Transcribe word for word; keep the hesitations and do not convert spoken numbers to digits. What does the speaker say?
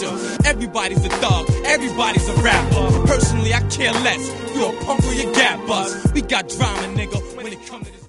culture. Everybody's a thug, everybody's a rapper. Personally, I care less. You a punk or you gap bus. We got drama, nigga, when it comes to this.